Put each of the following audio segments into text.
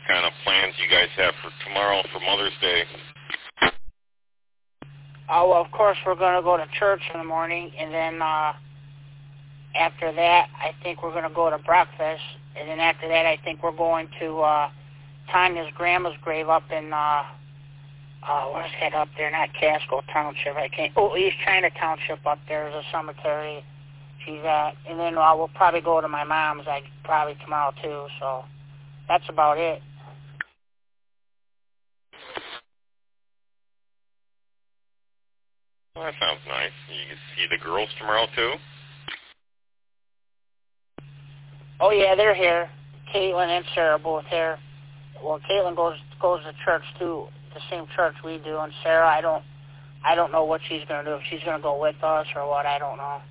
kind of plans you guys have for tomorrow for Mother's Day. Oh, well, of course, we're going to go to church in the morning, and then after that, I think we're going to go to breakfast, and then after that, I think we're going to Tanya's grandma's grave up in, where's that up there? Not Casco Township. East China Township up there is a cemetery she's at. And then we'll probably go to my mom's, probably tomorrow, too. So that's about it. Well, that sounds nice. You can see the girls tomorrow, too? Oh, yeah, they're here. Caitlin and Sarah are both here. Well, Caitlin goes to church, too, the same church we do. And Sarah, I don't know what she's going to do. If she's going to go with us or what, I don't know.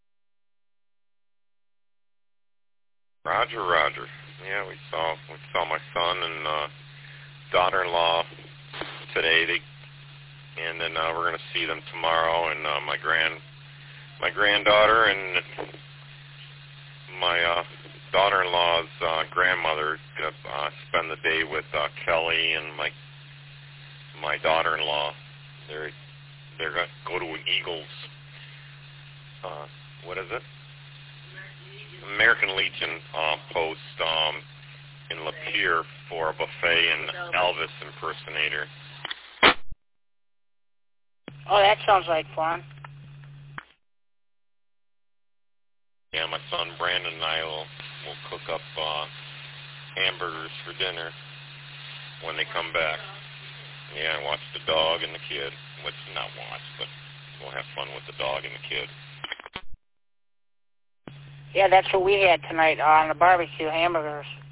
Roger. Yeah, we saw my son and daughter-in-law today. And then we're going to see them tomorrow. And my granddaughter and my daughter-in-law's grandmother is going to spend the day with Kelly and my daughter-in-law. They're going to go to an Eagles. What is it? American Legion post in Lapeer for a buffet and Elvis impersonator. Oh, that sounds like fun. Yeah, my son Brandon and I will cook up hamburgers for dinner when they come back. Yeah, and watch the dog and the kid. Which, not watch, but we'll have fun with the dog and the kid. Yeah, that's what we had tonight on the barbecue, hamburgers.